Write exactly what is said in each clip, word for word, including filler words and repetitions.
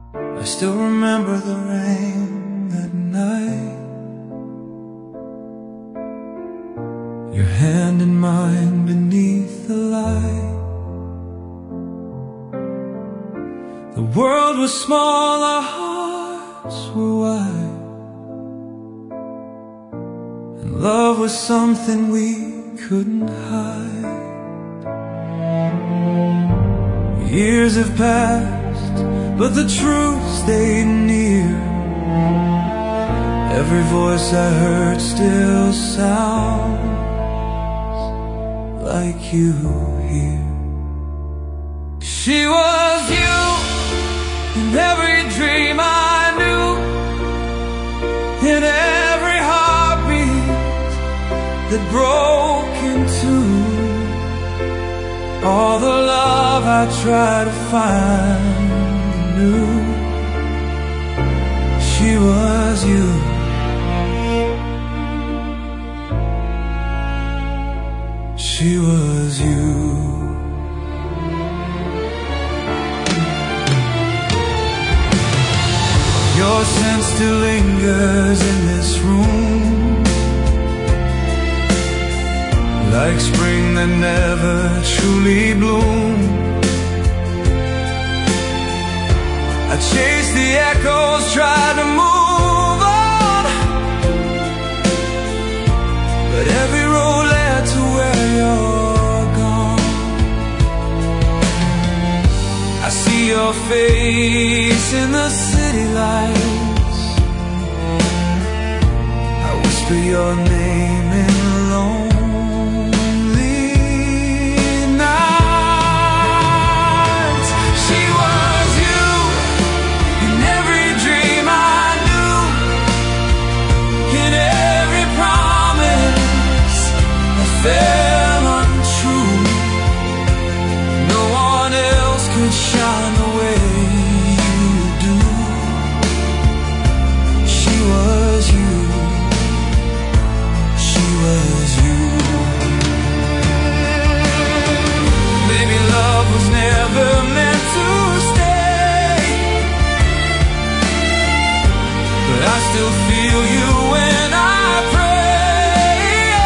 I still remember the rain that night, your hand in mine beneath the light. The world was small, our hearts were wide, and love was something we couldn't hide. Years have passed, but the truth stayed near. Every voice I heard still sounds like you here. She was you in every dream I knew, in every heartbeat that broke in two. All the love I tried to find new, she was you. She was you. Your scent still lingers in this room, like spring that never truly bloomed. I chased the echoes, tried to move on, but every road led to where you're gone. I see your face in the city lights, I whisper your name in the lonely nights. She was you in every dream I knew, in every promise that fell untrue. No one else could shine the way you do. She was you. She was you. Maybe love was never meant to stay, but I still feel you when I pray.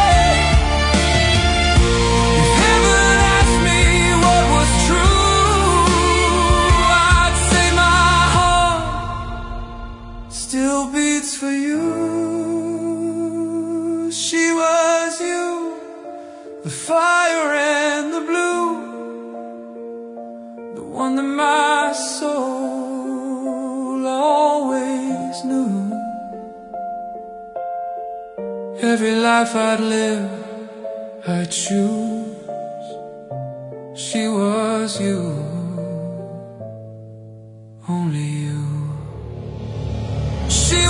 If heaven asked me what was true, I'd say my heart still beats for you. She was you, the fire and the blue, the one that my soul always knew. Every life I'd live, I'd choose. She was you, only you. She